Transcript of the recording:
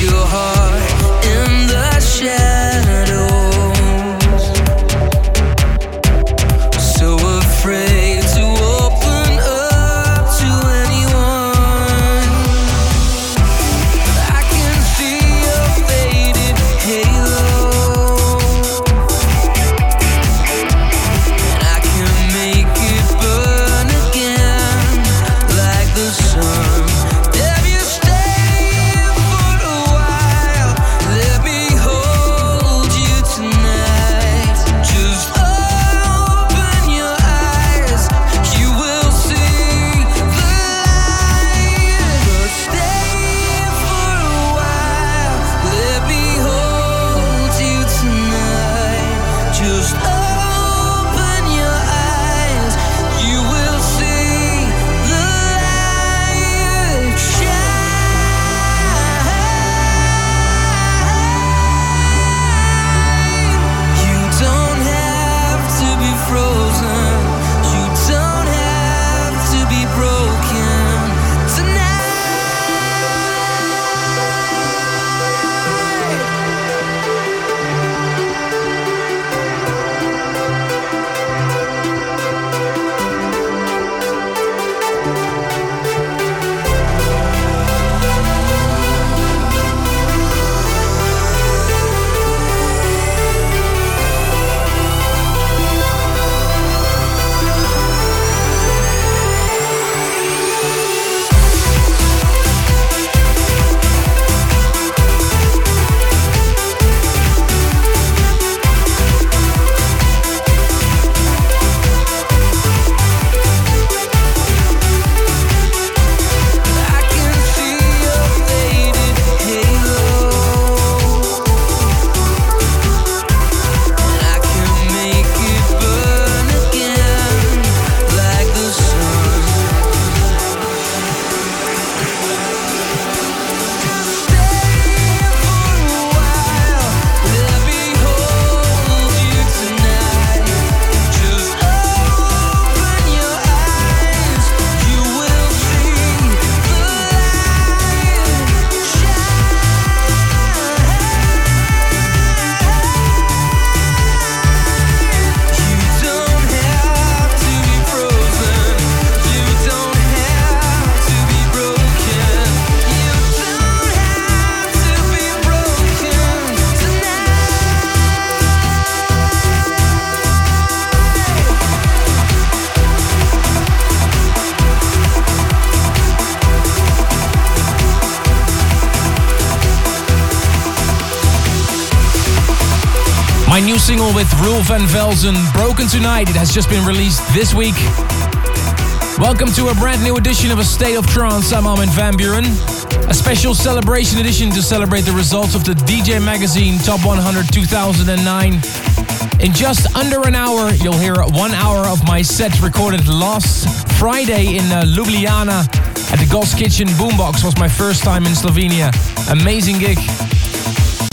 your heart in the shadows. So afraid to open up to anyone. I can see your faded halo, and I can make it burn again like the sun. If you stay for a while, let me hold you tonight. Just open your eyes, you will see the light. But stay for a while, let me hold you tonight. Just open your eyes, you will see the light shine. You don't have to be frozen, you don't have to be broken tonight. I can see your faded halo, and I can make it burn again like the sun. Just stay for a while, let me hold you tonight. Just open your eyes, you will see the light shine. You don't have to be frozen, you don't have to be broken, you don't have to be broken tonight. My new single with Roel van Velzen, Broken Tonight, it has just been released this week. Welcome to a brand new edition of A State of Trance. I'm Armin van Buren. A special celebration edition to celebrate the results of the DJ Magazine Top 100 2009. In just under an hour, you'll hear 1 hour of my set recorded last Friday in Ljubljana at the Ghost Kitchen Boombox. Was my first time in Slovenia. Amazing gig.